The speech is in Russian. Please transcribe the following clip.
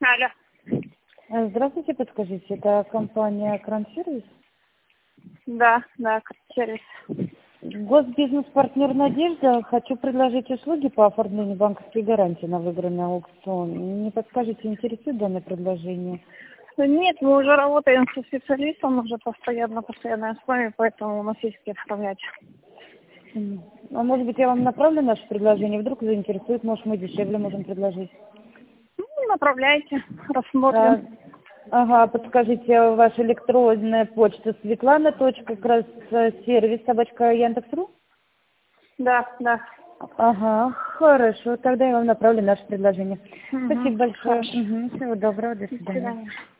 Алло. Здравствуйте, подскажите, это компания Кран-сервис? Да, сервис. Госбизнес-партнер «Надежда». Хочу предложить услуги по оформлению банковской гарантии на выигранный аукцион. Не подскажете, интересует данное предложение? Нет, мы уже работаем со специалистом уже постоянной основе, поэтому у нас есть где оформлять. А может быть, я вам направлю наше предложение? Вдруг заинтересует, может, мы дешевле можем предложить. Ну, направляйте, рассмотрим. Ага, подскажите, ваша электронная почта Светлана.сервис@Яндекс.ру? Да. Ага, хорошо, тогда я вам направлю наше предложение. Угу. Спасибо большое. Хорошо. Всего доброго, до До свидания. свидания.